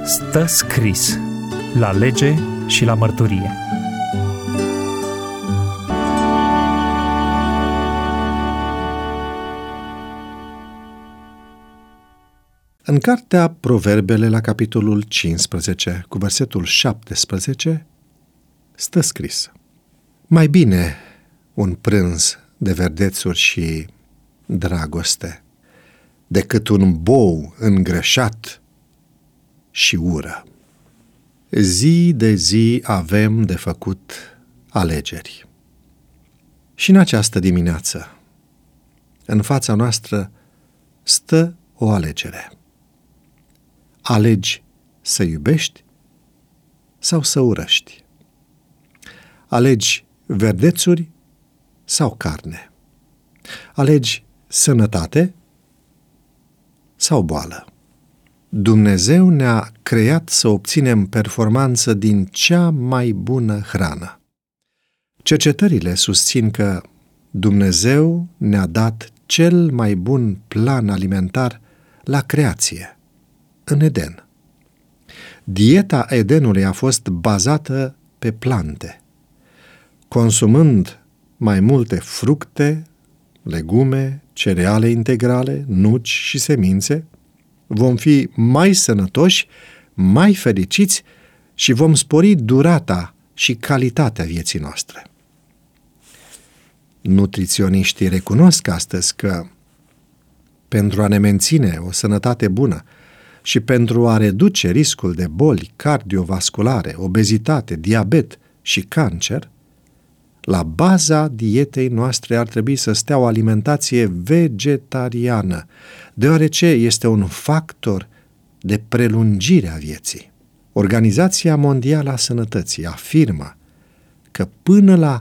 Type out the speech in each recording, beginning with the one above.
Stă scris la lege și la mărturie. În cartea Proverbele, la capitolul 15, cu versetul 17, stă scris: mai bine un prânz de verdețuri și dragoste decât un bou îngrășat și ură. Zi de zi avem de făcut alegeri. Și în această dimineață, în fața noastră, stă o alegere. Alegi să iubești sau să urăști. Alegi verdețuri sau carne. Alegi sănătate sau boală. Dumnezeu ne-a creat să obținem performanță din cea mai bună hrană. Cercetările susțin că Dumnezeu ne-a dat cel mai bun plan alimentar la creație, în Eden. Dieta Edenului a fost bazată pe plante. Consumând mai multe fructe, legume, cereale integrale, nuci și semințe, vom fi mai sănătoși, mai fericiți și vom spori durata și calitatea vieții noastre. Nutriționiștii recunosc astăzi că pentru a ne menține o sănătate bună și pentru a reduce riscul de boli cardiovasculare, obezitate, diabet și cancer, la baza dietei noastre ar trebui să stea o alimentație vegetariană, deoarece este un factor de prelungire a vieții. Organizația Mondială a Sănătății afirmă că până la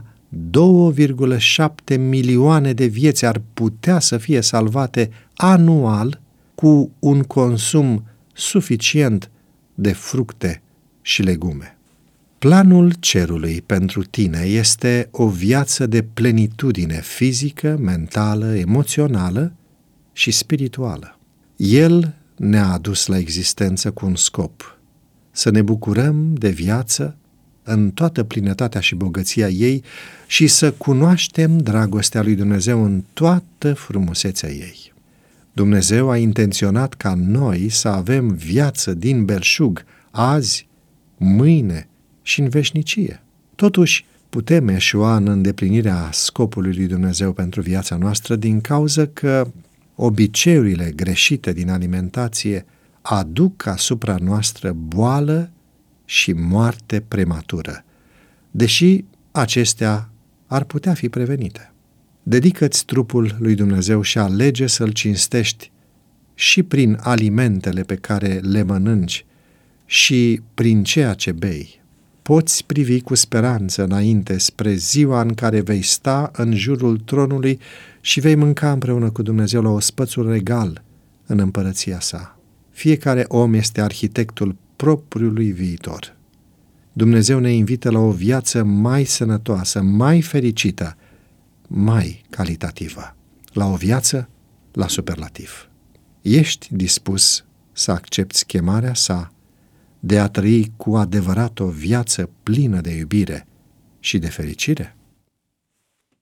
2,7 milioane de vieți ar putea să fie salvate anual cu un consum suficient de fructe și legume. Planul cerului pentru tine este o viață de plenitudine fizică, mentală, emoțională și spirituală. El ne-a adus la existență cu un scop: să ne bucurăm de viață în toată plinătatea și bogăția ei și să cunoaștem dragostea lui Dumnezeu în toată frumusețea ei. Dumnezeu a intenționat ca noi să avem viață din belșug, azi, mâine și în veșnicie. Totuși, putem eșua în îndeplinirea scopului lui Dumnezeu pentru viața noastră din cauza că obiceiurile greșite din alimentație aduc asupra noastră boală și moarte prematură, deși acestea ar putea fi prevenite. Dedică-ți trupul lui Dumnezeu și alege să-L cinstești și prin alimentele pe care le mănânci și prin ceea ce bei. Poți privi cu speranță înainte spre ziua în care vei sta în jurul tronului și vei mânca împreună cu Dumnezeu la ospățul regal în împărăția sa. Fiecare om este arhitectul propriului viitor. Dumnezeu ne invită la o viață mai sănătoasă, mai fericită, mai calitativă, la o viață la superlativ. Ești dispus să accepți chemarea sa de a trăi cu adevărat o viață plină de iubire și de fericire?